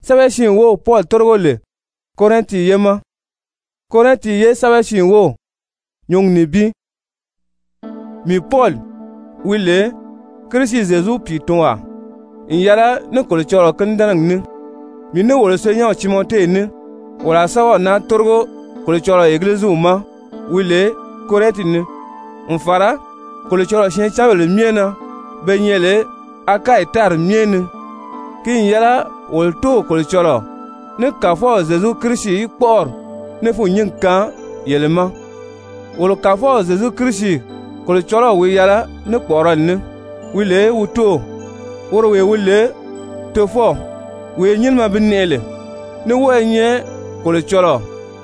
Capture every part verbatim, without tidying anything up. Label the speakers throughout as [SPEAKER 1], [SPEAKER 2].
[SPEAKER 1] sabe shin wo Paul torgole Korinti yema Korinti ye sabe shin wo nyong ni bi mi Paul wile Kristi Jésus pitonwa in yara ne kol choro kandanang ni mi ne wol se nyaw Timote ni wala sawa na torgo kol choro église uma wile Korinti ni on fara kol choro shin chabele miena benyele aka itar miene kin yara wol to kol choro ne kafo Jésus Kristi por ne fu nyinka yelema wol kafo Jésus Kristi kol choro wi yara ne poran ni wile wuto woro we wile tofo we nyilma binele ne wo nye kol choro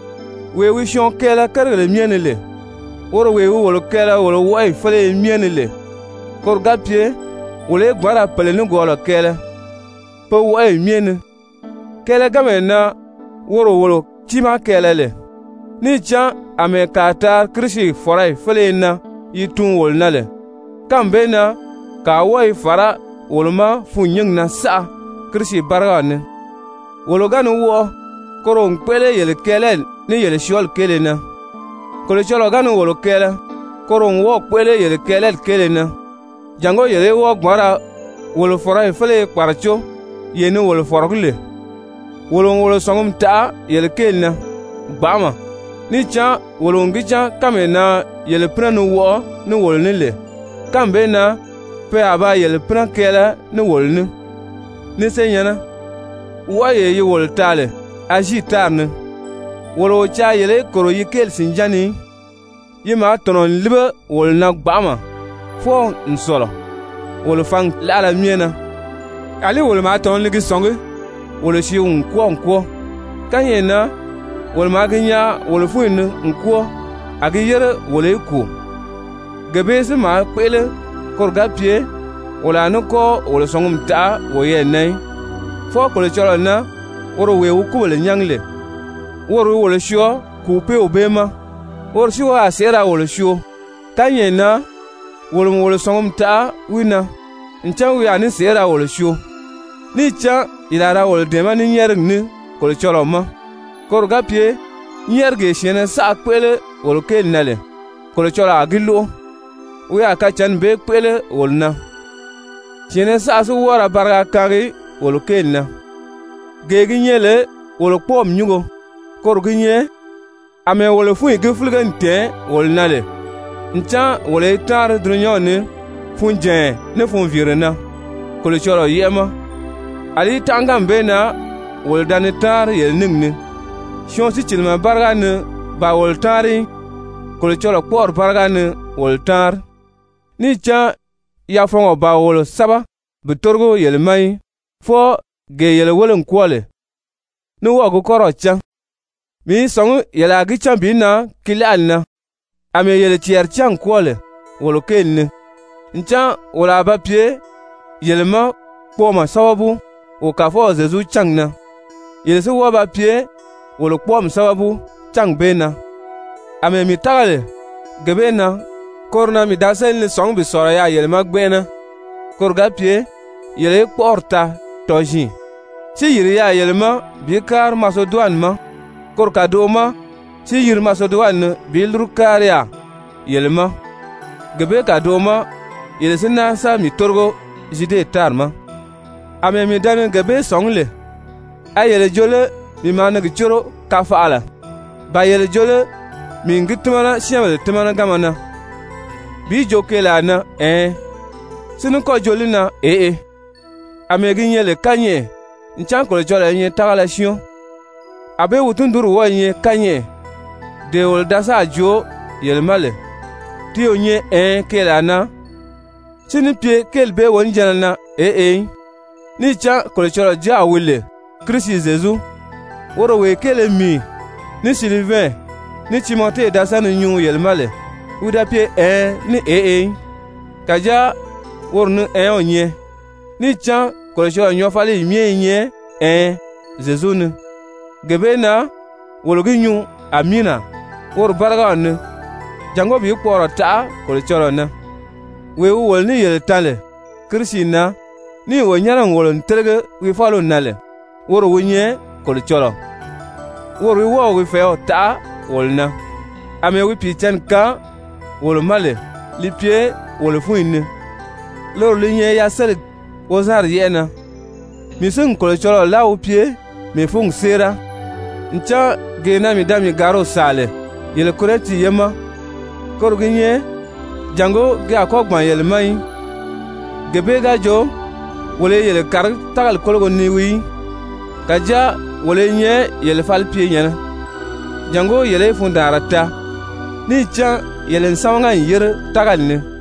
[SPEAKER 1] we wi shon kela karle mienele woro we wol kela wol wo fele mienele kor gapie wole gbara pele ne golo kela po wo miene kela gamena woro wolo tima kelele ni cha amekata Kristi forai fele na yitun wol nale kambe na ka woi fara wolma funying na sa Kristi barane wologanu wo koro nkwele yele kele ni yele shol kele na kole cholo ganu wolo kele koro wo kwele yele kele kele na jango yele wo gbara wolo fora fele kwarcho yene wolo forgle wolo wolo songum ta yele kele na bama ni cha wolo ngicha kamena yele pranu wo ni wolo nile kambe na pe aba yele pran kela ni wolni ni senyana waye yi wol tale aji tarne wolo cha yele koro yikel sinjani yima tonon liba wol na gbama fo nsolo wolo fang la miena ali wol ma ton ligi songe wolo shi unko unko kanyena wol ma ganya wolo fuin unko agi yere wolo ku gabe se ma pele korga pie wala no ko wala songum ta wo ye nay fo ko le cholo na woro we wu ko le nyangle woro wala shio ku pe obema woro shio asera wala shio tanye na wolo wala songum ta wina ncha wi ani sera wala shio ni cha ilara wala de ma ni nyer ni ko le cholo ma korga pie nyer ge shene sa kwele wolo ke nale ko le cholo agilo we aka chan be kwele wolna chene sa su wara barga kari wol kenna gegi nyele wol pom nyugo kor ginye ame wol fu igi fulgan te wol nale ncha wol tar dronyone funje ne fun virena ko le choro yema ali tangam be na wol danitar yel ningni shon si chilma barga ne ba wol tari ko le choro por barga ne wol tar ni cha ya fongo ba wolo saba bitorgo yelmai fo ge yele wolen kwole ni wo go koro cha mi songu yela gi chambi na kilalna ame yele tier chan kwole wolo kenni ncha wala ba pie yelma poma sababu o ka fo Jésus changna yele se wo ba pie wolo pom sababu chang bena ame mi tagale gebena korna mi dasel ni song bi sora ya yele magbena korga pie yele porta toji si yiri ya yele ma bi kar masoduan ma korka doma si yiri masoduan bi lurkar ya yele ma gebe ka doma yele sina sa mi torgo jide tarma ame mi dan gebe songle a yele jole mi mana gichoro ka faala ba yele jole mi ngitmana siamele tmana gamana bi jokela na eh sinu ko jolina eh eh amegi nyele kanye nchan ko jole nye tagala shion abe wutunduru wo nye kanye de wol dasa jo yel male ti onye eh kela na sinu pie kelbe won janana eh eh ni cha ko jole ja wile Kristi Jésus woro we kele mi ni Sylvain ni Timote dasa no nyu yel male uda pie eh ni eh eh kaja wornu eh onye ni chan kolesho nyo fale mie nye eh Jésus ne gebena wologinyu amina wor barga ne jango bi kporo ta kolesho na we wol ni yel tale Kristi na ni wo nyara ngolo ntelege wi falo nale wor wi nyɛ kol cholo wor wi wo wi feo ta wolna ame wi pi chen ka wol male li pie wol fuinne lor li nyɛ ya sel wo zar yena mi sing kol cholo la wi pie mi fung sera ncha gena mi dami garo sale yele koreti yema kor gi nyɛ jango gi akogban yele mai gebe ga jo wole yele kar tagal kolgo ni wi kaja wole nye yele fal pie nyana jango yele fundarata ni cha yele sawanga yere tagal ne